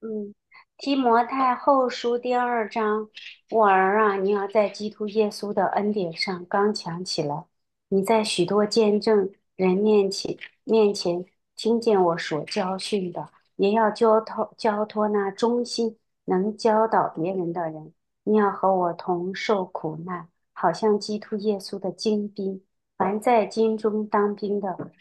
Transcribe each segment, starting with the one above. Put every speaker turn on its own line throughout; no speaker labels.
嗯，提摩太后书第2章，我儿啊，你要在基督耶稣的恩典上刚强起来。你在许多见证人面前听见我所教训的，也要交托那忠心能教导别人的人。你要和我同受苦难，好像基督耶稣的精兵。凡在军中当兵的，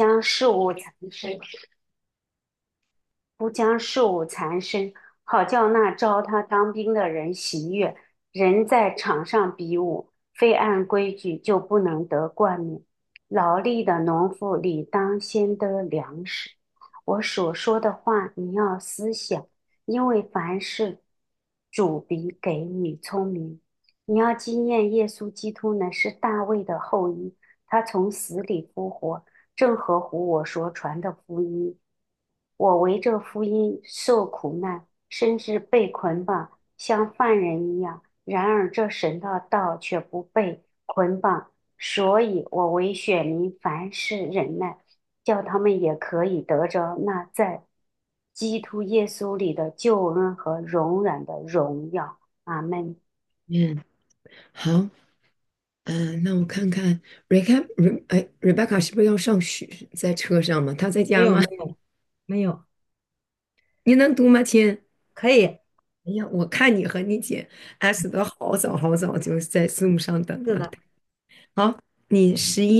不将事物缠身，好叫那招他当兵的人喜悦。人在场上比武，非按规矩就不能得冠冕。劳力的农夫理当先得粮食。我所说的话，你要思想，因为凡事主必给你聪明。你要纪念耶稣基督呢，是大卫的后裔，他从死里复活，正合乎我所传的福音。我为这福音受苦难，甚至被捆绑，像犯人一样。然而这神的道却不被捆绑，所以我为选民凡事忍耐，叫他们也可以得着那在基督耶稣里的救恩和永远的荣耀。阿门。
嗯，好，那我看看Rebecca 是不是要上学，在车上吗？她在
没
家吗？
有没有没有，
你能读吗，亲？
可以，
哎呀，我看你和你姐 S 的好早好早就在 Zoom 上等了。
是的。
好，你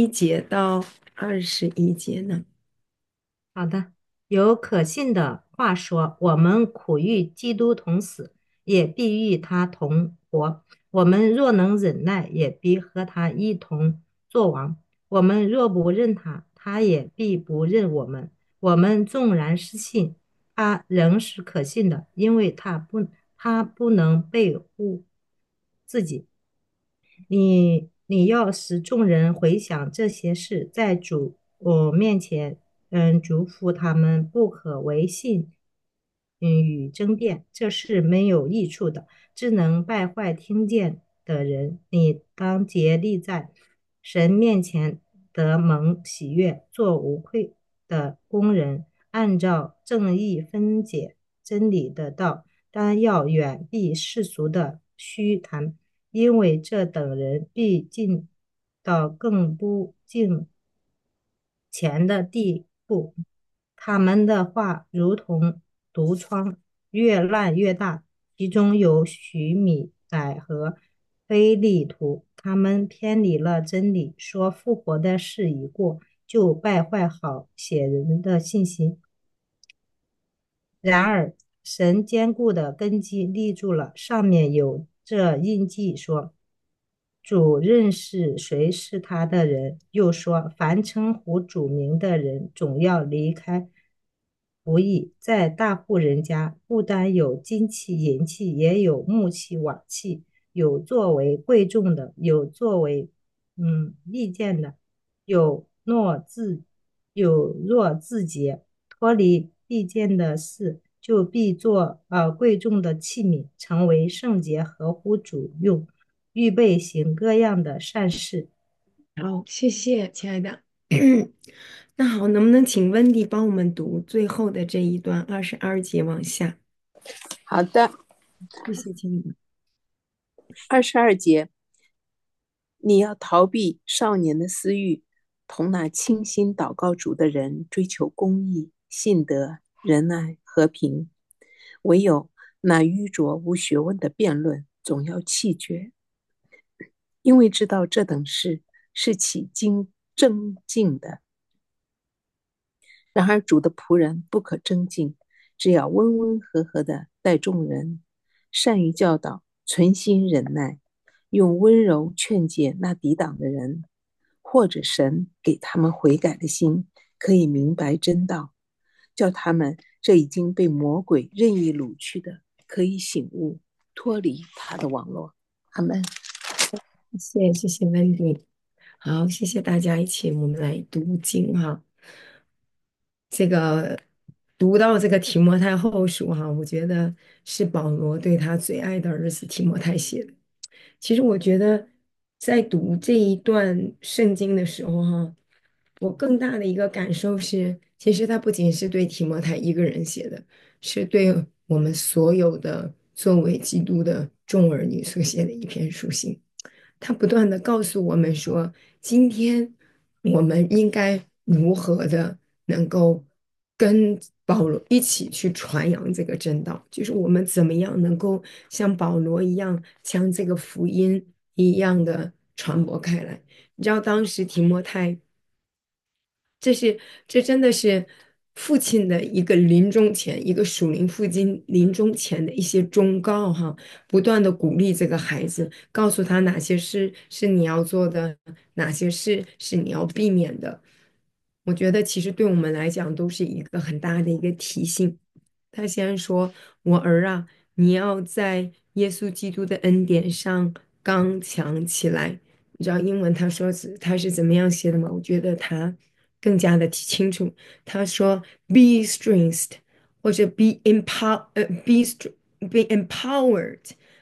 11节到21节呢？
好的，有可信的话说，我们苦与基督同死，也必与他同活；我们若能忍耐，也必和他一同作王。我们若不认他，他也必不认我们。我们纵然失信，他仍是可信的，因为他不能背负自己。你要使众人回想这些事，在主我面前，嘱咐他们不可为信，与争辩，这是没有益处的，只能败坏听见的人。你当竭力在神面前得蒙喜悦，做无愧的工人，按照正义分解真理的道，但要远避世俗的虚谈。因为这等人必进到更不敬钱的地步。他们的话如同毒疮，越烂越大，其中有许米乃和非利图，他们偏离了真理，说复活的事已过，就败坏好些人的信心。然而，神坚固的根基立住了，上面有这印记说：主认识谁是他的人，又说：凡称呼主名的人，总要离开不义。在大户人家，不单有金器、银器，也有木器、瓦器，有作为贵重的，有作为利剑的，有若自洁，脱离利剑的事，就必做贵重的器皿，成为圣洁，合乎主用，预备行各样的善事。
好，谢谢，亲爱的。那好，能不能请温迪帮我们读最后的这一段22节往下？
好的，
谢谢，亲爱的。
22节，你要逃避少年的私欲，同那倾心祷告主的人追求公义、信德、仁爱、和平。唯有那愚拙无学问的辩论，总要弃绝，因为知道这等事是起争竞的。然而主的仆人不可争竞，只要温温和和的待众人，善于教导，存心忍耐，用温柔劝解那抵挡的人，或者神给他们悔改的心，可以明白真道，叫他们这已经被魔鬼任意掳去的，可以醒悟，脱离他的网络。阿门。
谢谢温迪。好，谢谢大家一起，我们来读经哈。这个读到这个提摩太后书哈，我觉得是保罗对他最爱的儿子提摩太写的。其实我觉得在读这一段圣经的时候哈，我更大的一个感受是，其实他不仅是对提摩太一个人写的，是对我们所有的作为基督的众儿女所写的一篇书信。他不断的告诉我们说，今天我们应该如何的能够跟保罗一起去传扬这个真道，就是我们怎么样能够像保罗一样，将这个福音一样的传播开来。你知道当时提摩太这真的是父亲的一个临终前，一个属灵父亲临终前的一些忠告哈，不断的鼓励这个孩子，告诉他哪些事是你要做的，哪些事是你要避免的。我觉得其实对我们来讲都是一个很大的一个提醒。他先说：“我儿啊，你要在耶稣基督的恩典上刚强起来。”你知道英文他是怎么样写的吗？我觉得他更加的清楚。他说：“Be strengthened，或者 be empowered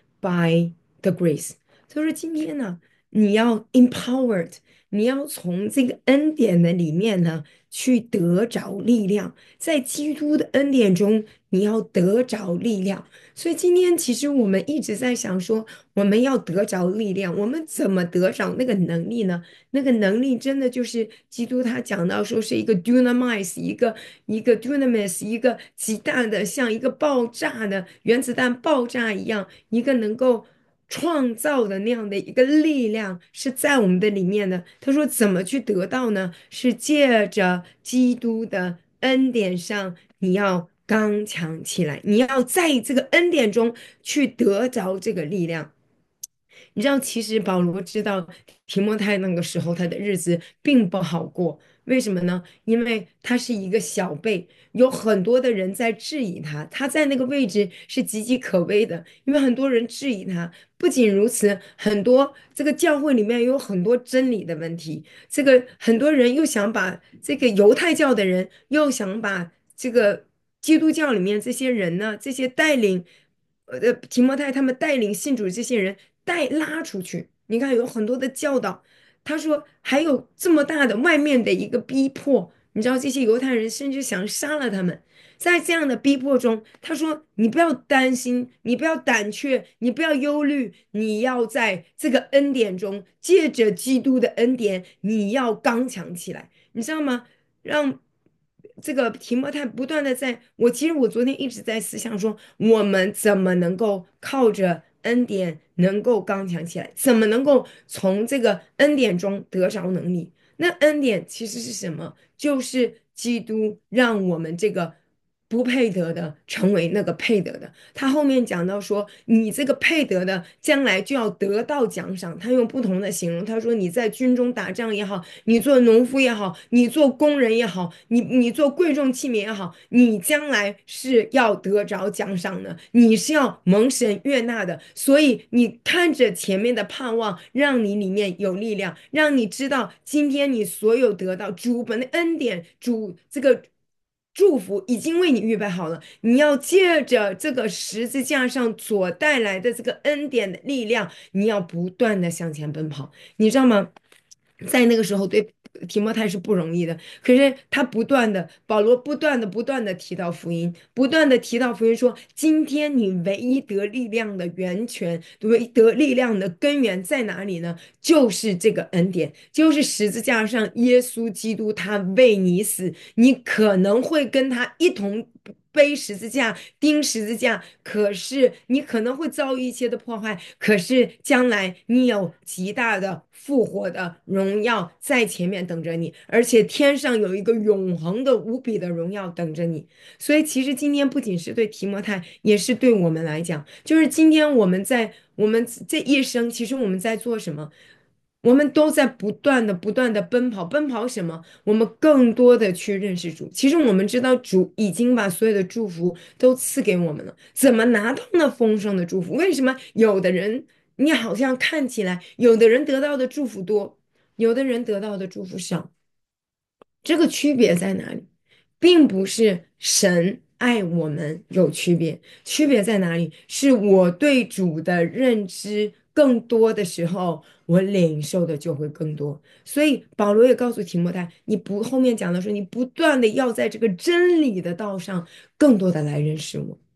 by the grace。”他说今天呢，你要 empowered，你要从这个恩典的里面呢去得着力量，在基督的恩典中，你要得着力量。所以今天其实我们一直在想说，我们要得着力量，我们怎么得着那个能力呢？那个能力真的就是基督他讲到说是一个 dunamis，一个 dunamis，一个极大的像一个爆炸的原子弹爆炸一样，一个能够创造的那样的一个力量是在我们的里面的。他说怎么去得到呢？是借着基督的恩典上，你要刚强起来，你要在这个恩典中去得着这个力量。你知道，其实保罗知道提摩太那个时候他的日子并不好过，为什么呢？因为他是一个小辈，有很多的人在质疑他，他在那个位置是岌岌可危的，因为很多人质疑他。不仅如此，很多这个教会里面有很多真理的问题，这个很多人又想把这个犹太教的人，又想把这个基督教里面这些人呢，这些带领。提摩太他们带领信主这些人拉出去。你看有很多的教导，他说还有这么大的外面的一个逼迫，你知道这些犹太人甚至想杀了他们。在这样的逼迫中，他说你不要担心，你不要胆怯，你不要忧虑，你要在这个恩典中，借着基督的恩典，你要刚强起来，你知道吗？让这个提摩太不断的其实我昨天一直在思想说，我们怎么能够靠着恩典能够刚强起来？怎么能够从这个恩典中得着能力？那恩典其实是什么？就是基督让我们这个不配得的成为那个配得的。他后面讲到说，你这个配得的将来就要得到奖赏。他用不同的形容，他说你在军中打仗也好，你做农夫也好，你做工人也好，你做贵重器皿也好，你将来是要得着奖赏的，你是要蒙神悦纳的。所以你看着前面的盼望，让你里面有力量，让你知道今天你所有得到主本的恩典，主这个。祝福已经为你预备好了，你要借着这个十字架上所带来的这个恩典的力量，你要不断的向前奔跑，你知道吗？在那个时候对提摩太是不容易的，可是他保罗不断的提到福音，不断的提到福音说，今天你唯一得力量的源泉，唯一得力量的根源在哪里呢？就是这个恩典，就是十字架上耶稣基督他为你死，你可能会跟他一同。背十字架，钉十字架，可是你可能会遭遇一些的破坏，可是将来你有极大的复活的荣耀在前面等着你，而且天上有一个永恒的无比的荣耀等着你。所以其实今天不仅是对提摩太，也是对我们来讲，就是今天我们这一生，其实我们在做什么？我们都在不断的奔跑，奔跑什么？我们更多的去认识主。其实我们知道主已经把所有的祝福都赐给我们了，怎么拿到那丰盛的祝福？为什么有的人你好像看起来，有的人得到的祝福多，有的人得到的祝福少？这个区别在哪里？并不是神爱我们有区别，区别在哪里？是我对主的认知更多的时候，我领受的就会更多。所以保罗也告诉提摩太，后面讲的说，你不断的要在这个真理的道上更多的来认识我。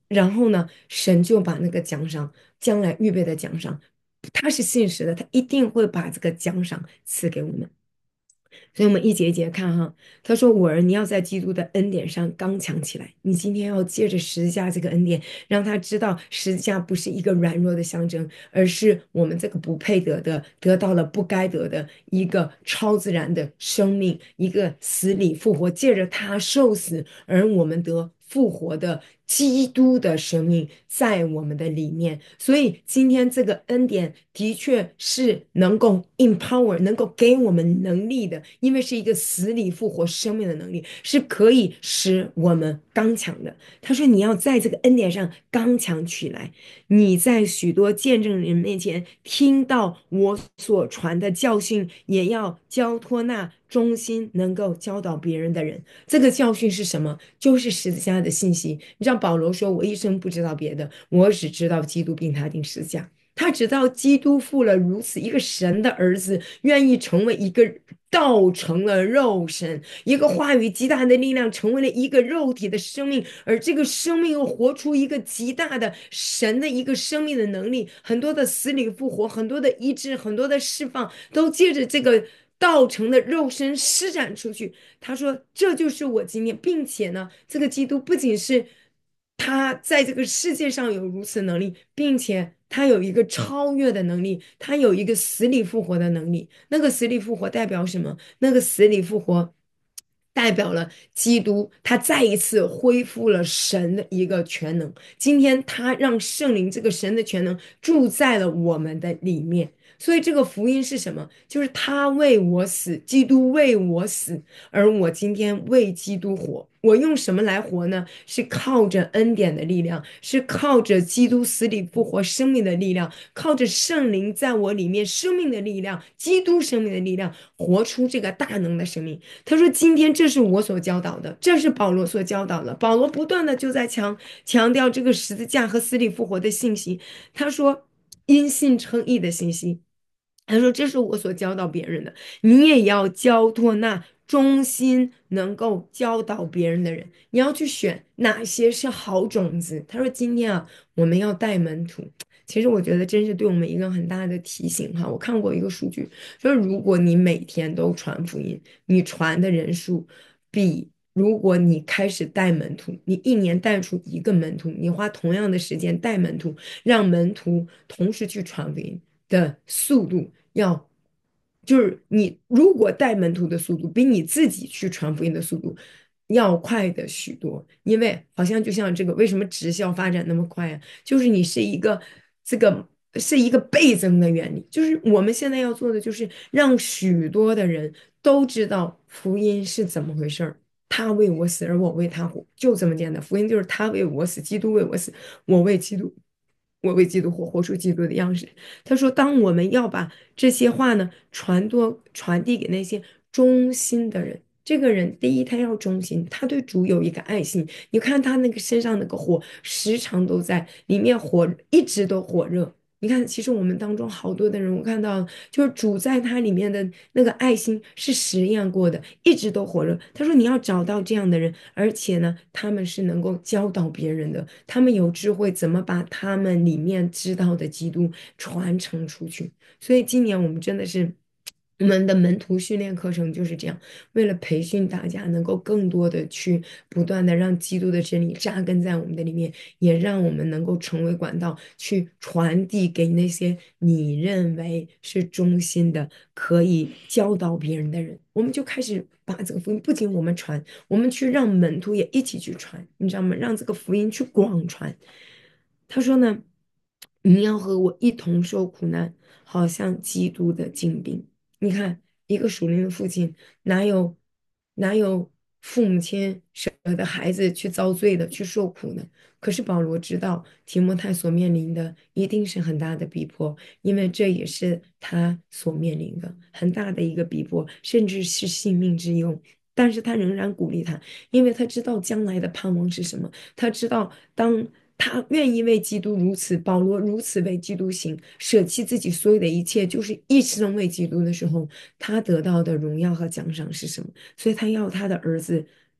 然后呢，神就把那个奖赏，将来预备的奖赏，他是信实的，他一定会把这个奖赏赐给我们。所以，我们一节一节看哈。他说：“我儿，你要在基督的恩典上刚强起来。你今天要借着十字架这个恩典，让他知道十字架不是一个软弱的象征，而是我们这个不配得的，得到了不该得的一个超自然的生命，一个死里复活，借着他受死，而我们得复活的基督的生命在我们的里面。所以今天这个恩典的确是能够 empower，能够给我们能力的，因为是一个死里复活生命的能力，是可以使我们刚强的。他说你要在这个恩典上刚强起来，你在许多见证人面前听到我所传的教训，也要交托那忠心能够教导别人的人。这个教训是什么？就是十字架的信息。你知道保罗说：“我一生不知道别的，我只知道基督并他定十字架。”他知道基督负了如此一个神的儿子，愿意成为一个道成了肉身，一个话语极大的力量，成为了一个肉体的生命，而这个生命又活出一个极大的神的一个生命的能力，很多的死里复活，很多的医治，很多的释放，都借着这个道成的肉身施展出去。他说：“这就是我今天，并且呢，这个基督不仅是他在这个世界上有如此能力，并且他有一个超越的能力，他有一个死里复活的能力。那个死里复活代表什么？那个死里复活。”代表了基督，他再一次恢复了神的一个全能。今天他让圣灵这个神的全能住在了我们的里面。所以这个福音是什么？就是他为我死，基督为我死，而我今天为基督活。我用什么来活呢？是靠着恩典的力量，是靠着基督死里复活生命的力量，靠着圣灵在我里面生命的力量，基督生命的力量，活出这个大能的生命。他说：“今天这是我所教导的，这是保罗所教导的。保罗不断的就在强调这个十字架和死里复活的信息。他说，因信称义的信息。他说：“这是我所教导别人的，你也要交托那忠心能够教导别人的人。你要去选哪些是好种子。”他说：“今天啊，我们要带门徒。”其实我觉得真是对我们一个很大的提醒哈。我看过一个数据，说如果你每天都传福音，你传的人数比如果你开始带门徒，你一年带出一个门徒，你花同样的时间带门徒，让门徒同时去传福音的速度要，就是你如果带门徒的速度比你自己去传福音的速度要快的许多。因为好像就像这个，为什么直销发展那么快啊？就是你是一个这个是一个倍增的原理。就是我们现在要做的，就是让许多的人都知道福音是怎么回事儿。他为我死，而我为他活，就这么简单。福音就是他为我死，基督为我死，我为基督，我为基督活，活出基督的样式。他说，当我们要把这些话呢传递给那些忠心的人，这个人第一他要忠心，他对主有一个爱心。你看他那个身上那个火，时常都在里面火，一直都火热。你看，其实我们当中好多的人，我看到就是主在他里面的那个爱心是实验过的，一直都火热。他说你要找到这样的人，而且呢，他们是能够教导别人的，他们有智慧，怎么把他们里面知道的基督传承出去。所以今年我们真的是。我们的门徒训练课程就是这样，为了培训大家能够更多的去不断的让基督的真理扎根在我们的里面，也让我们能够成为管道，去传递给那些你认为是忠心的、可以教导别人的人。我们就开始把这个福音，不仅我们传，我们去让门徒也一起去传，你知道吗？让这个福音去广传。他说呢，你要和我一同受苦难，好像基督的精兵。你看，一个属灵的父亲，哪有父母亲舍得孩子去遭罪的，去受苦呢？可是保罗知道提摩太所面临的一定是很大的逼迫，因为这也是他所面临的很大的一个逼迫，甚至是性命之忧。但是他仍然鼓励他，因为他知道将来的盼望是什么。他知道，当他愿意为基督如此，保罗如此为基督行，舍弃自己所有的一切，就是一生为基督的时候，他得到的荣耀和奖赏是什么？所以他要他的儿子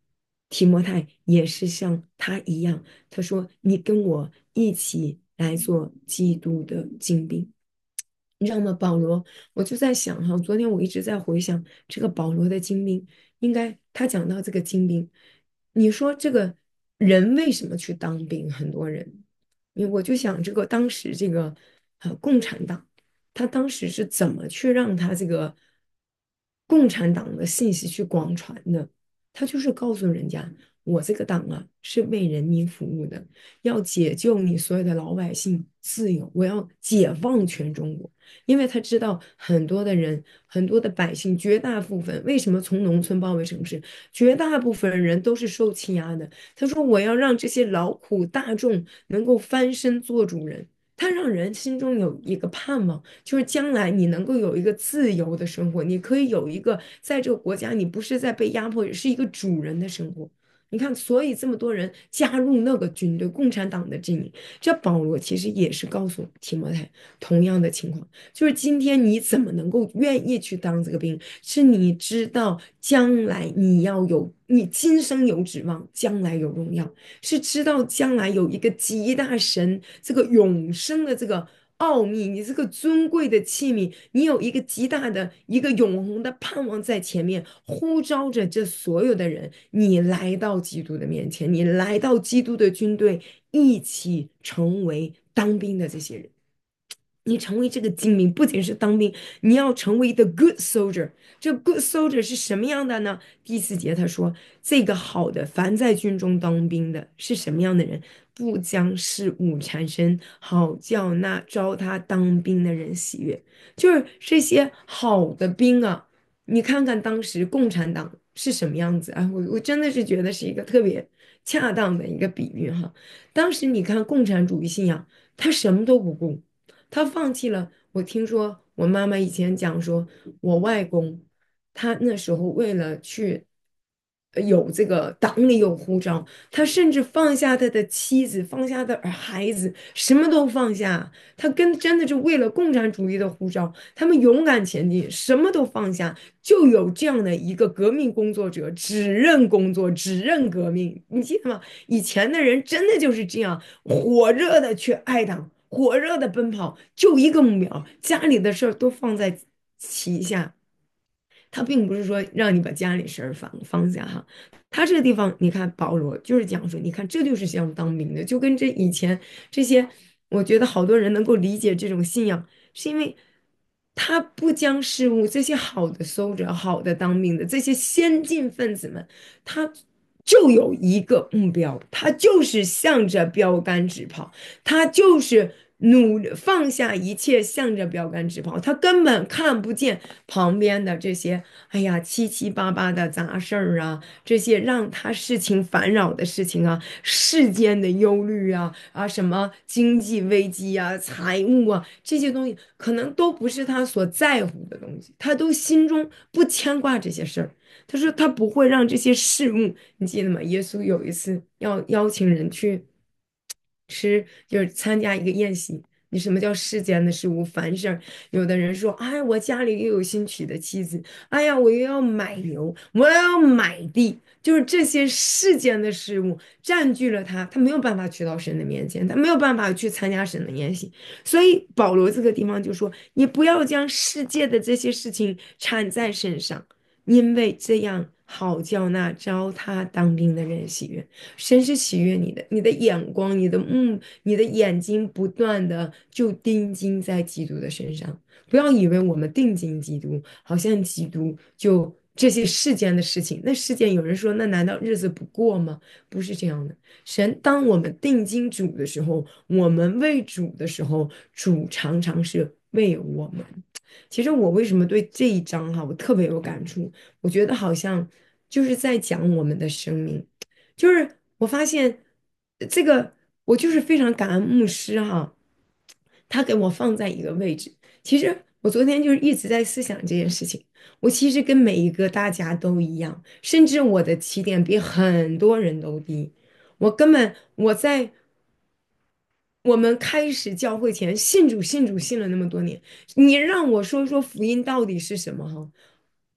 提摩太也是像他一样，他说：“你跟我一起来做基督的精兵。”你知道吗？保罗，我就在想哈，昨天我一直在回想这个保罗的精兵，应该他讲到这个精兵，你说这个人为什么去当兵？很多人，因为我就想这个当时这个共产党，他当时是怎么去让他这个共产党的信息去广传的？他就是告诉人家，我这个党啊是为人民服务的，要解救你所有的老百姓自由，我要解放全中国。因为他知道很多的人，很多的百姓，绝大部分为什么从农村包围城市，绝大部分人都是受欺压的。他说：“我要让这些劳苦大众能够翻身做主人。”他让人心中有一个盼望，就是将来你能够有一个自由的生活，你可以有一个在这个国家，你不是在被压迫，也是一个主人的生活。你看，所以这么多人加入那个军队，共产党的阵营。这保罗其实也是告诉提摩太同样的情况，就是今天你怎么能够愿意去当这个兵，是你知道将来你要有，你今生有指望，将来有荣耀，是知道将来有一个极大神这个永生的这个奥秘，你这个尊贵的器皿，你有一个极大的一个永恒的盼望在前面呼召着这所有的人，你来到基督的面前，你来到基督的军队，一起成为当兵的这些人。你成为这个精兵，不仅是当兵，你要成为 the good soldier。这 good soldier 是什么样的呢？第4节他说，这个好的，凡在军中当兵的是什么样的人？不将事物缠身，好叫那招他当兵的人喜悦。就是这些好的兵啊，你看看当时共产党是什么样子啊？我真的是觉得是一个特别恰当的一个比喻哈。当时你看共产主义信仰，他什么都不顾。他放弃了。我听说我妈妈以前讲说，我外公他那时候为了去有这个党里有护照，他甚至放下他的妻子，放下他的孩子，什么都放下。他真的就为了共产主义的护照，他们勇敢前进，什么都放下。就有这样的一个革命工作者，只认工作，只认革命。你记得吗？以前的人真的就是这样，火热的去爱党。火热的奔跑，就一个目标，家里的事儿都放在旗下。他并不是说让你把家里事儿放下哈，他这个地方你看保罗就是讲说，你看这就是像当兵的，就跟这以前这些，我觉得好多人能够理解这种信仰，是因为他不将事物这些好的 soldier 好的当兵的这些先进分子们，他就有一个目标，他就是向着标杆直跑，他就是放下一切，向着标杆直跑，他根本看不见旁边的这些，哎呀，七七八八的杂事儿啊，这些让他事情烦扰的事情啊，世间的忧虑啊，什么经济危机啊，财务啊，这些东西可能都不是他所在乎的东西，他都心中不牵挂这些事儿。他说他不会让这些事物，你记得吗？耶稣有一次要邀请人去吃，就是参加一个宴席。你什么叫世间的事物？凡事儿，有的人说，哎，我家里又有新娶的妻子，哎呀，我又要买牛，我要买地，就是这些世间的事物占据了他，他没有办法去到神的面前，他没有办法去参加神的宴席。所以保罗这个地方就说，你不要将世界的这些事情缠在身上。因为这样好叫那招他当兵的人喜悦。神是喜悦你的，你的眼光、你的眼睛不断的就定睛在基督的身上。不要以为我们定睛基督，好像基督就这些世间的事情。那世间有人说，那难道日子不过吗？不是这样的。神，当我们定睛主的时候，我们为主的时候，主常常是为我们。其实我为什么对这一章哈，我特别有感触？我觉得好像就是在讲我们的生命，就是我发现这个，我就是非常感恩牧师哈，他给我放在一个位置。其实我昨天就是一直在思想这件事情，我其实跟每一个大家都一样，甚至我的起点比很多人都低。我根本我在我们开始教会前信主信了那么多年，你让我说说福音到底是什么哈？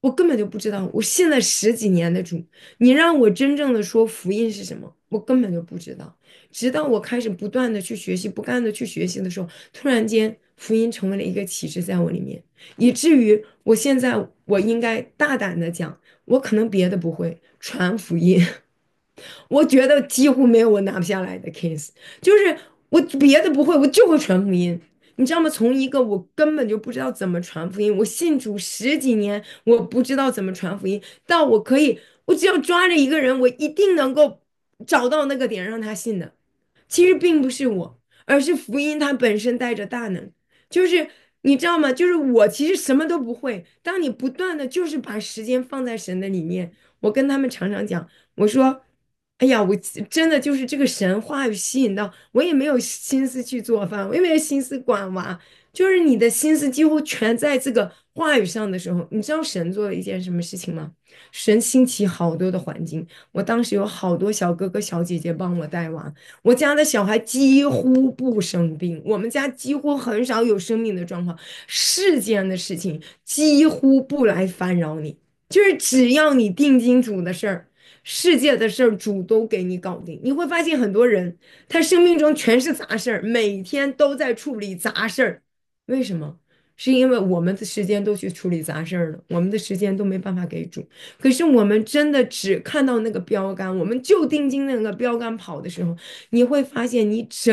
我根本就不知道。我信了十几年的主，你让我真正的说福音是什么，我根本就不知道。直到我开始不断的去学习，不断的去学习的时候，突然间福音成为了一个启示在我里面，以至于我现在我应该大胆的讲，我可能别的不会，传福音。我觉得几乎没有我拿不下来的 case，就是我别的不会，我就会传福音。你知道吗？从一个我根本就不知道怎么传福音，我信主十几年，我不知道怎么传福音，到我可以，我只要抓着一个人，我一定能够找到那个点让他信的。其实并不是我，而是福音它本身带着大能。就是你知道吗？就是我其实什么都不会。当你不断的就是把时间放在神的里面，我跟他们常常讲，我说，哎呀，我真的就是这个神话语吸引到我，也没有心思去做饭，我也没有心思管娃，就是你的心思几乎全在这个话语上的时候，你知道神做了一件什么事情吗？神兴起好多的环境，我当时有好多小哥哥小姐姐帮我带娃，我家的小孩几乎不生病，我们家几乎很少有生命的状况，世间的事情几乎不来烦扰你，就是只要你定金主的事儿。世界的事儿主都给你搞定，你会发现很多人他生命中全是杂事儿，每天都在处理杂事儿。为什么？是因为我们的时间都去处理杂事儿了，我们的时间都没办法给主。可是我们真的只看到那个标杆，我们就定睛那个标杆跑的时候，你会发现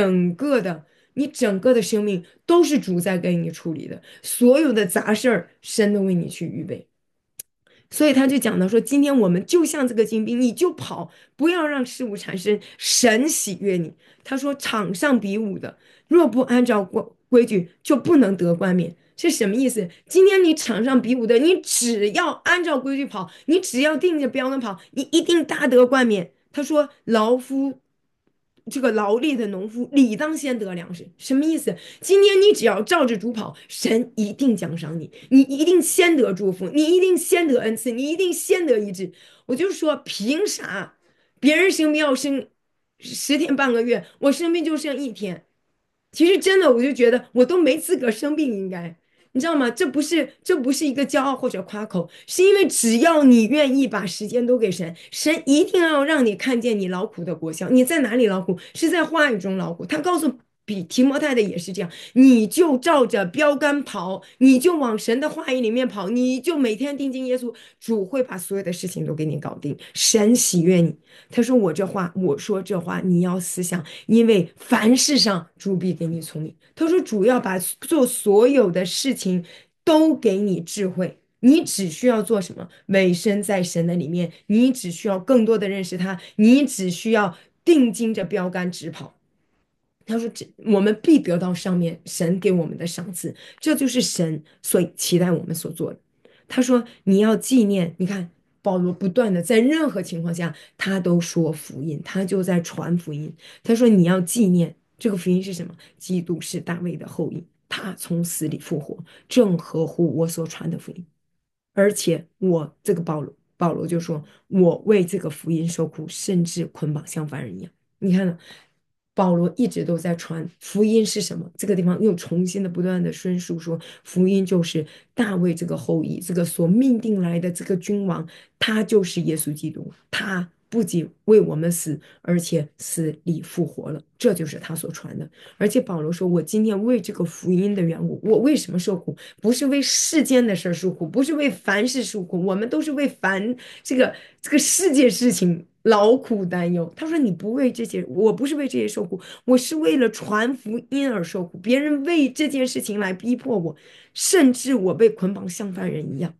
你整个的生命都是主在给你处理的，所有的杂事儿，神都为你去预备。所以他就讲到说，今天我们就像这个精兵，你就跑，不要让事物产生神喜悦你。他说，场上比武的，若不按照规矩，就不能得冠冕。是什么意思？今天你场上比武的，你只要按照规矩跑，你只要定着标杆跑，你一定大得冠冕。他说，这个劳力的农夫理当先得粮食，什么意思？今天你只要照着主跑，神一定奖赏你，你一定先得祝福，你一定先得恩赐，你一定先得医治。我就说，凭啥别人生病要生10天半个月，我生病就剩1天？其实真的，我就觉得我都没资格生病，应该。你知道吗？这不是一个骄傲或者夸口，是因为只要你愿意把时间都给神，神一定要让你看见你劳苦的果效。你在哪里劳苦？是在话语中劳苦。他告诉提摩太的也是这样，你就照着标杆跑，你就往神的话语里面跑，你就每天定睛耶稣，主会把所有的事情都给你搞定。神喜悦你。他说我说这话，你要思想，因为凡事上主必给你聪明。他说主要把做所有的事情都给你智慧，你只需要做什么？委身在神的里面，你只需要更多的认识他，你只需要定睛着标杆直跑。他说：我们必得到上面神给我们的赏赐，这就是神所期待我们所做的。”他说：“你要纪念，你看保罗不断的在任何情况下，他都说福音，他就在传福音。他说你要纪念这个福音是什么？基督是大卫的后裔，他从死里复活，正合乎我所传的福音。而且我这个保罗就说，我为这个福音受苦，甚至捆绑像犯人一样。你看呢？保罗一直都在传福音是什么？这个地方又重新的不断的申述说，福音就是大卫这个后裔，这个所命定来的这个君王，他就是耶稣基督，他不仅为我们死，而且死里复活了，这就是他所传的。而且保罗说，我今天为这个福音的缘故，我为什么受苦？不是为世间的事受苦，不是为凡事受苦，我们都是为这个世界事情劳苦担忧。他说：“你不为这些，我不是为这些受苦，我是为了传福音而受苦。别人为这件事情来逼迫我，甚至我被捆绑像犯人一样。”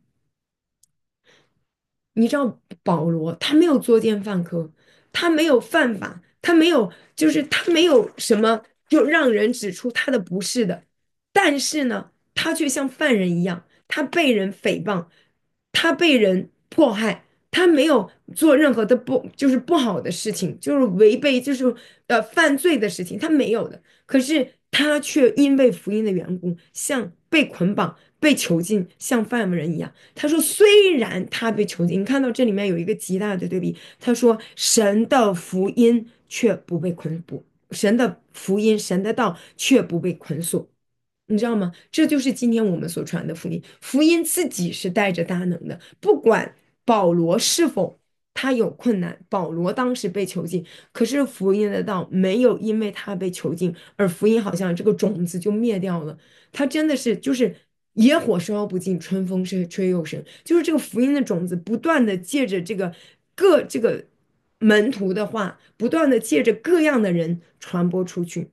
你知道保罗他没有作奸犯科，他没有犯法，他没有什么就让人指出他的不是的，但是呢，他却像犯人一样，他被人诽谤，他被人迫害，他没有做任何的不好的事情，就是违背犯罪的事情，他没有的。可是他却因为福音的缘故，像被捆绑、被囚禁，像犯人一样。他说，虽然他被囚禁，你看到这里面有一个极大的对比。他说，神的福音却不被捆缚，神的福音、神的道却不被捆锁。 你知道吗？这就是今天我们所传的福音。福音自己是带着大能的，不管保罗是否他有困难，保罗当时被囚禁，可是福音的道没有因为他被囚禁而福音好像这个种子就灭掉了。他真的是就是野火烧不尽，春风吹又生，就是这个福音的种子不断的借着这个门徒的话，不断的借着各样的人传播出去。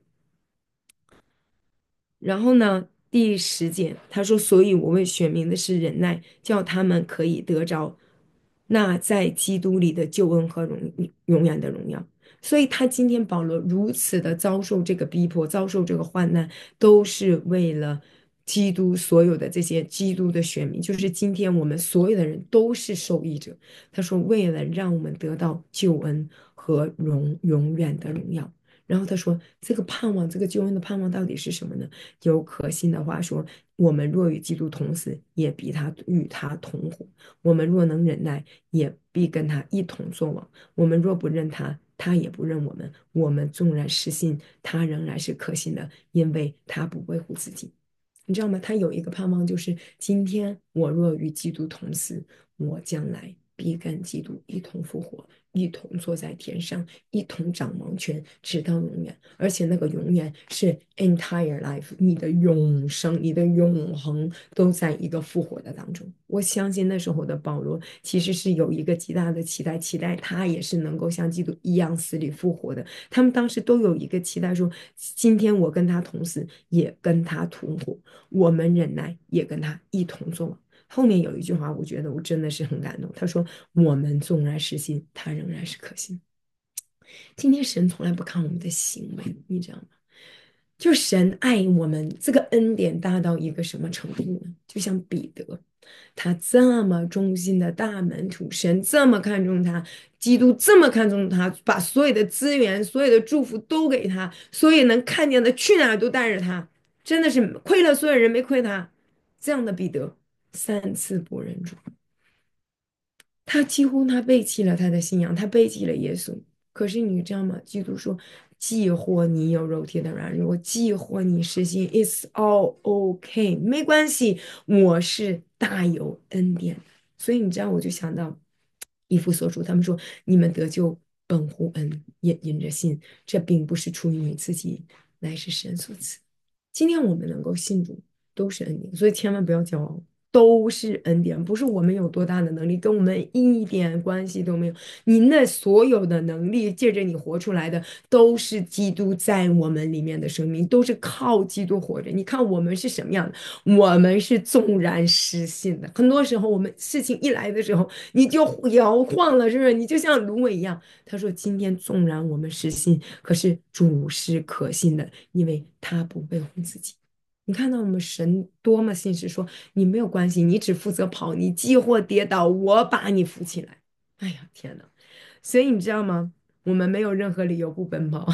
然后呢，第10节他说：“所以我为选民的是忍耐，叫他们可以得着那在基督里的救恩和永远的荣耀。”所以，他今天保罗如此的遭受这个逼迫，遭受这个患难，都是为了基督所有的这些基督的选民，就是今天我们所有的人都是受益者。他说，为了让我们得到救恩和永远的荣耀。然后他说，这个盼望，这个救恩的盼望到底是什么呢？有可信的话说，我们若与基督同死，也必与他同活；我们若能忍耐，也必跟他一同作王。我们若不认他，他也不认我们。我们纵然失信，他仍然是可信的，因为他不维护自己。你知道吗？他有一个盼望，就是今天我若与基督同死，我将来必跟基督一同复活，一同坐在天上，一同掌王权，直到永远。而且那个永远是 entire life，你的永生、你的永恒都在一个复活的当中。我相信那时候的保罗其实是有一个极大的期待，期待他也是能够像基督一样死里复活的。他们当时都有一个期待说，今天我跟他同死，也跟他同活。我们忍耐，也跟他一同作王。后面有一句话，我觉得我真的是很感动。他说：“我们纵然失信，他仍然是可信。”今天神从来不看我们的行为，你知道吗？就神爱我们，这个恩典大到一个什么程度呢？就像彼得，他这么忠心的大门徒，神这么看重他，基督这么看重他，把所有的资源、所有的祝福都给他，所以能看见的去哪儿都带着他，真的是亏了所有人没亏他。这样的彼得3次不认主，他几乎他背弃了他的信仰，他背弃了耶稣。可是你知道吗？基督说：“既或你有肉体的软弱，既或你失信，it's all okay，没关系，我是大有恩典的。”所以你知道，我就想到以弗所书，他们说：“你们得救本乎恩，也因着信，这并不是出于你自己，乃是神所赐。”今天我们能够信主，都是恩典，所以千万不要骄傲。都是恩典，不是我们有多大的能力，跟我们一点关系都没有。你那所有的能力，借着你活出来的，都是基督在我们里面的生命，都是靠基督活着。你看我们是什么样的？我们是纵然失信的。很多时候，我们事情一来的时候，你就摇晃了，是不是？你就像芦苇一样。他说：“今天纵然我们失信，可是主是可信的，因为他不维护自己。”你看到我们神多么信实，说你没有关系，你只负责跑，你既或跌倒，我把你扶起来。哎呀，天呐！所以你知道吗？我们没有任何理由不奔跑。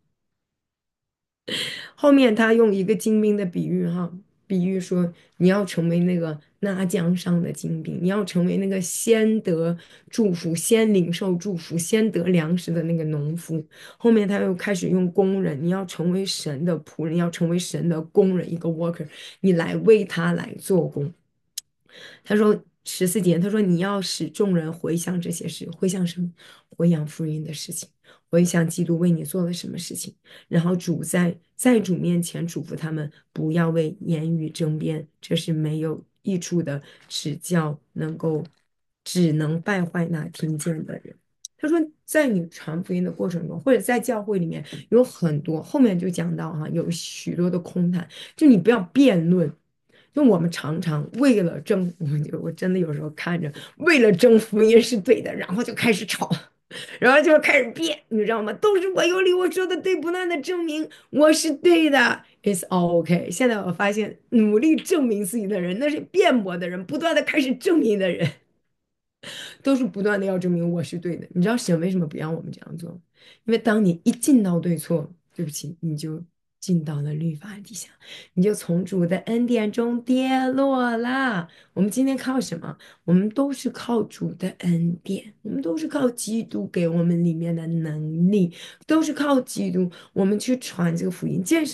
后面他用一个精兵的比喻，哈，比喻说你要成为那个拉江上的精兵，你要成为那个先得祝福、先领受祝福、先得粮食的那个农夫。后面他又开始用工人，你要成为神的仆人，要成为神的工人，一个 worker，你来为他来做工。他说14节，他说你要使众人回想这些事，回想什么？回想福音的事情，回想基督为你做了什么事情。然后主在主面前嘱咐他们，不要为言语争辩，这是没有益处的，只能败坏那听见的人。他说，在你传福音的过程中，或者在教会里面，有很多后面就讲到哈，有许多的空谈，就你不要辩论。就我们常常为了争，我真的有时候看着为了争福音是对的，然后就开始吵，然后就开始辩，你知道吗？都是我有理，我说的对，不断的证明我是对的。It's all okay。现在我发现，努力证明自己的人，那是辩驳的人，不断的开始证明的人。都是不断的要证明我是对的。你知道神为什么不让我们这样做？因为当你一进到对错，对不起，你就进到了律法底下，你就从主的恩典中跌落了。我们今天靠什么？我们都是靠主的恩典，我们都是靠基督给我们里面的能力，都是靠基督，我们去传这个福音。见什么？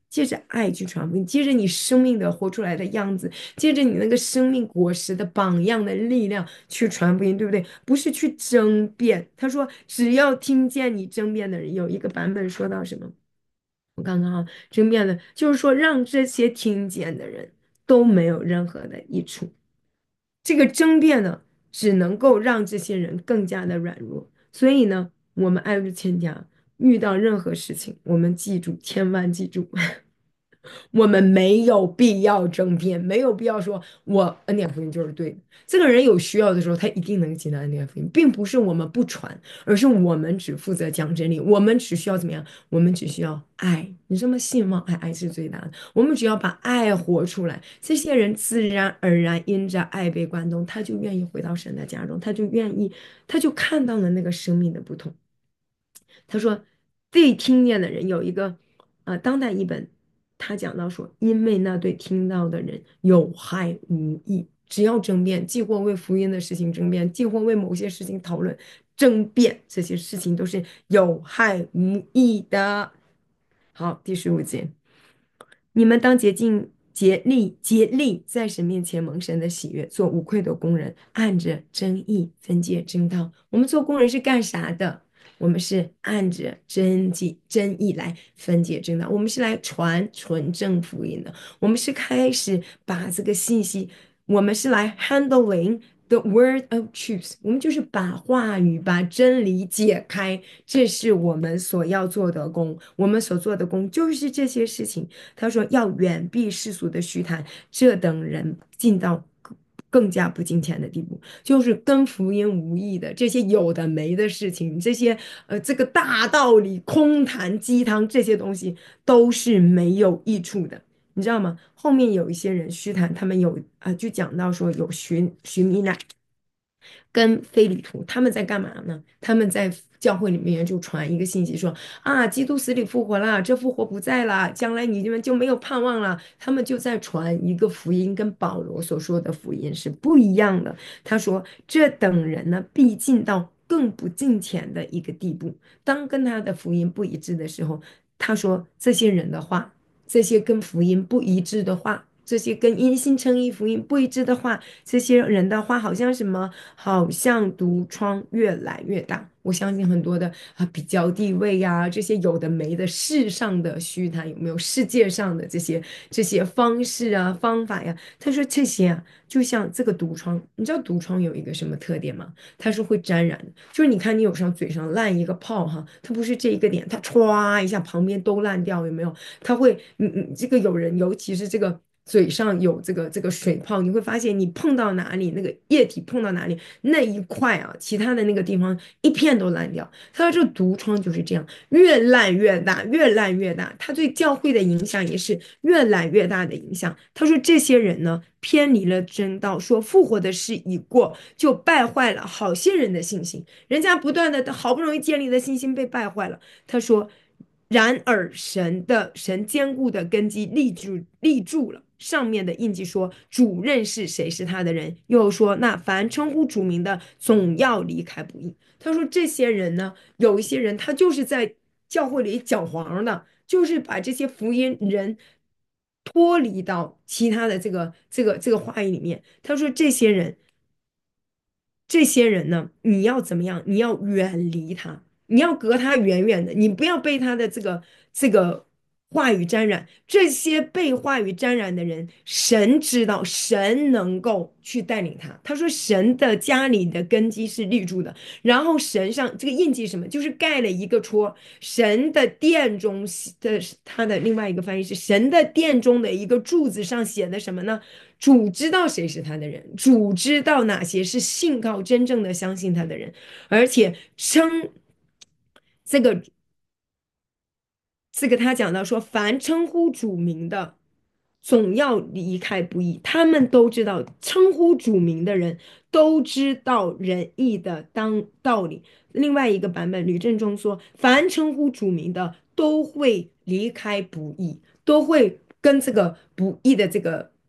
借着爱去传福音，借着你生命的活出来的样子，借着你那个生命果实的榜样的力量去传福音，对不对？不是去争辩。他说，只要听见你争辩的人，有一个版本说到什么？我看看啊，争辩的，就是说让这些听见的人都没有任何的益处。这个争辩呢，只能够让这些人更加的软弱。所以呢，我们爱日千家遇到任何事情，我们记住，千万记住，我们没有必要争辩，没有必要说我恩典福音就是对的。这个人有需要的时候，他一定能接到恩典福音，并不是我们不传，而是我们只负责讲真理，我们只需要怎么样？我们只需要爱。你这么信望爱，爱是最大的。我们只要把爱活出来，这些人自然而然因着爱被感动，他就愿意回到神的家中，他就愿意，他就看到了那个生命的不同。他说，对听见的人有一个，当代译本，他讲到说，因为那对听到的人有害无益，只要争辩，既或为福音的事情争辩，既或为某些事情讨论，争辩这些事情都是有害无益的。好，第15节。你们当竭力在神面前蒙神的喜悦，做无愧的工人，按着真义分解真道。我们做工人是干啥的？我们是按着真义来分解真道，我们是来传纯正福音的。我们是开始把这个信息，我们是来 handling the word of truth，我们就是把话语、把真理解开，这是我们所要做的工。我们所做的工就是这些事情。他说要远避世俗的虚谈，这等人进到更加不金钱的地步，就是跟福音无益的这些有的没的事情，这些这个大道理、空谈鸡汤这些东西都是没有益处的。你知道吗？后面有一些人虚谈，他们有就讲到说有徐米乃跟非礼徒，他们在干嘛呢？他们在教会里面就传一个信息说啊，基督死里复活了，这复活不在了，将来你们就没有盼望了。他们就在传一个福音，跟保罗所说的福音是不一样的。他说，这等人呢，必进到更不敬虔的一个地步。当跟他的福音不一致的时候，他说这些人的话，这些跟福音不一致的话。这些跟因信称义福音不一致的话，这些人的话好像什么，好像毒疮越来越大。我相信很多的比较地位呀、这些有的没的世上的虚谈，有没有世界上的这些方式啊、方法呀？他说这些啊，就像这个毒疮，你知道毒疮有一个什么特点吗？它是会沾染的，就是你看你有时候嘴上烂一个泡哈，它不是这一个点，它歘一下旁边都烂掉，有没有？它会，这个有人，尤其是这个嘴上有这个水泡，你会发现你碰到哪里，那个液体碰到哪里，那一块啊，其他的那个地方一片都烂掉。他说这毒疮就是这样，越烂越大，越烂越大。他对教会的影响也是越来越大的影响。他说这些人呢，偏离了真道，说复活的事已过，就败坏了好些人的信心。人家不断的好不容易建立的信心被败坏了。他说。然而，神坚固的根基立住了。上面的印记说，主认识谁是他的人，又说那凡称呼主名的，总要离开不义。他说这些人呢，有一些人他就是在教会里搅黄的，就是把这些福音人脱离到其他的这个话语里面。他说这些人呢，你要怎么样？你要远离他，你要隔他远远的，你不要被他的这个话语沾染。这些被话语沾染的人，神知道，神能够去带领他。他说，神的家里的根基是立住的，然后神上这个印记什么，就是盖了一个戳。神的殿中的他的另外一个翻译是神的殿中的一个柱子上写的什么呢？主知道谁是他的人，主知道哪些是信靠真正的相信他的人，而且这个他讲到说，凡称呼主名的，总要离开不义。他们都知道称呼主名的人都知道仁义的当道理。另外一个版本，吕振中说，凡称呼主名的都会离开不义，都会跟这个不义的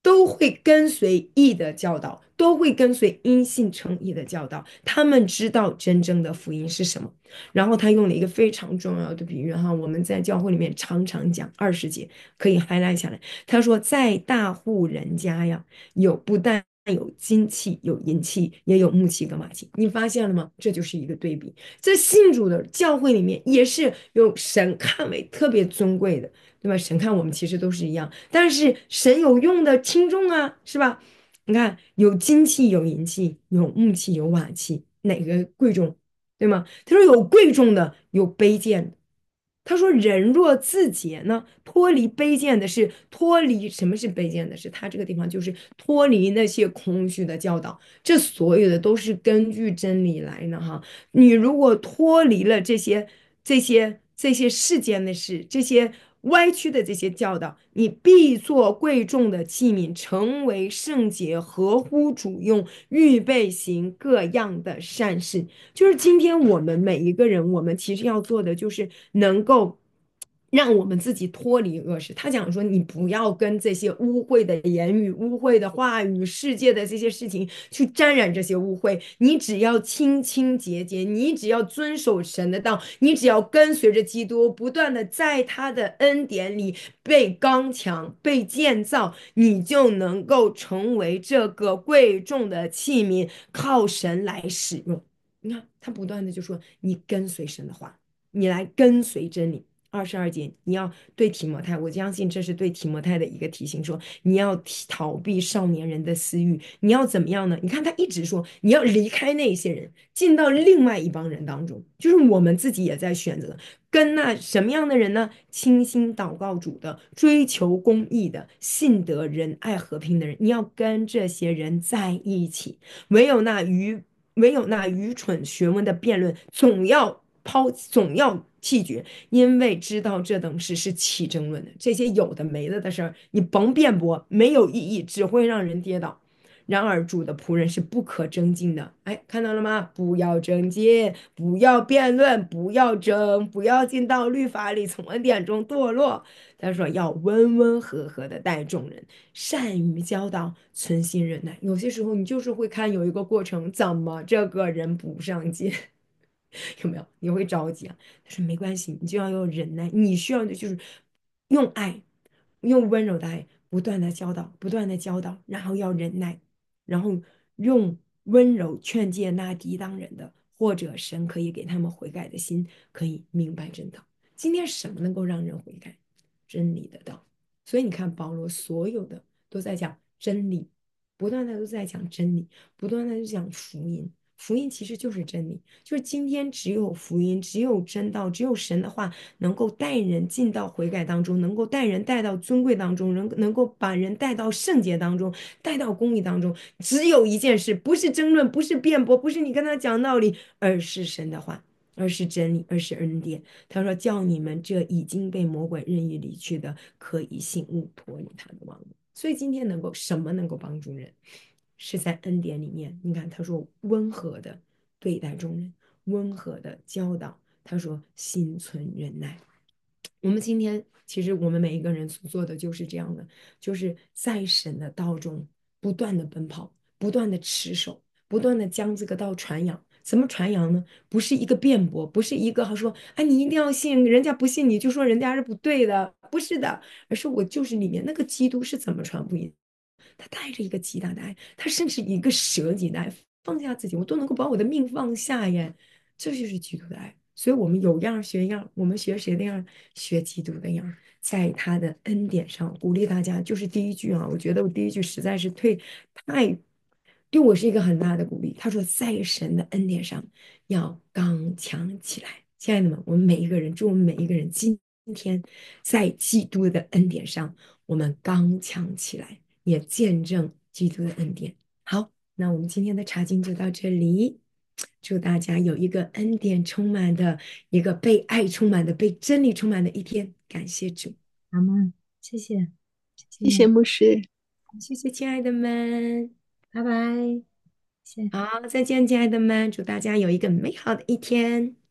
都会跟随义的教导，都会跟随因信称义的教导。他们知道真正的福音是什么。然后他用了一个非常重要的比喻哈，我们在教会里面常常讲20节，可以 highlight 下来。他说，在大户人家呀，不但有金器，有银器，也有木器跟瓦器。你发现了吗？这就是一个对比。在信主的教会里面，也是有神看为特别尊贵的，对吧？神看我们其实都是一样，但是神有用的轻重啊，是吧？你看，有金器，有银器，有木器，有瓦器，哪个贵重？对吗？他说有贵重的，有卑贱的。他说人若自洁呢，脱离卑贱的是脱离什么是卑贱的是？他这个地方就是脱离那些空虚的教导，这所有的都是根据真理来的哈。你如果脱离了这些世间的事，这些歪曲的这些教导，你必做贵重的器皿，成为圣洁，合乎主用，预备行各样的善事。就是今天我们每一个人，我们其实要做的就是能够让我们自己脱离恶事。他讲说，你不要跟这些污秽的言语、污秽的话语、世界的这些事情去沾染这些污秽。你只要清清洁洁，你只要遵守神的道，你只要跟随着基督，不断的在他的恩典里被刚强、被建造，你就能够成为这个贵重的器皿，靠神来使用。你看，他不断的就说，你跟随神的话，你来跟随真理。22节，你要对提摩太，我相信这是对提摩太的一个提醒，说你要逃避少年人的私欲，你要怎么样呢？你看他一直说你要离开那些人，进到另外一帮人当中，就是我们自己也在选择跟那什么样的人呢？倾心祷告主的，追求公义的，信德仁爱和平的人，你要跟这些人在一起。唯有那愚唯有那愚蠢学问的辩论，总要弃绝，因为知道这等事是起争论的。这些有的没的事儿，你甭辩驳，没有意义，只会让人跌倒。然而主的仆人是不可争竞的。哎，看到了吗？不要争竞，不要辩论，不要争，不要进到律法里，从恩典中堕落。他说要温温和和的待众人，善于教导，存心忍耐。有些时候你就是会看有一个过程，怎么这个人不上进？有没有？你会着急啊？他说没关系，你就要有忍耐，你需要的就是用爱，用温柔的爱，不断的教导，不断的教导，然后要忍耐，然后用温柔劝诫那抵挡人的，或者神可以给他们悔改的心，可以明白真道。今天什么能够让人悔改？真理的道。所以你看，保罗所有的都在讲真理，不断的都在讲真理，不断的就讲福音。福音其实就是真理，就是今天只有福音，只有真道，只有神的话能够带人进到悔改当中，能够带人带到尊贵当中，能够把人带到圣洁当中，带到公义当中。只有一件事，不是争论，不是辩驳，不是你跟他讲道理，而是神的话，而是真理，而是恩典。他说：“叫你们这已经被魔鬼任意离去的，可以醒悟，脱离他的网络。”所以今天什么能够帮助人？是在恩典里面。你看，他说温和的对待众人，温和的教导。他说心存忍耐。我们今天其实我们每一个人所做的就是这样的，就是在神的道中不断的奔跑，不断的持守，不断的将这个道传扬。怎么传扬呢？不是一个辩驳，不是一个说，哎，你一定要信，人家不信你就说人家是不对的，不是的，而是我就是里面那个基督是怎么传福音，他带着一个极大的爱，他甚至一个舍己的爱，放下自己，我都能够把我的命放下耶，这就是基督的爱。所以，我们有样学样，我们学谁的样？学基督的样，在他的恩典上鼓励大家。就是第一句啊，我觉得我第一句实在是太对我是一个很大的鼓励。他说，在神的恩典上要刚强起来。亲爱的们，我们每一个人，祝我们每一个人今天在基督的恩典上，我们刚强起来。也见证基督的恩典。好，那我们今天的查经就到这里。祝大家有一个恩典充满的、一个被爱充满的、被真理充满的一天。感谢主，
阿门，谢谢，谢
谢谢
谢，
牧师。
谢谢亲爱的们。
拜拜，谢谢。
好，再见，亲爱的们，祝大家有一个美好的一天。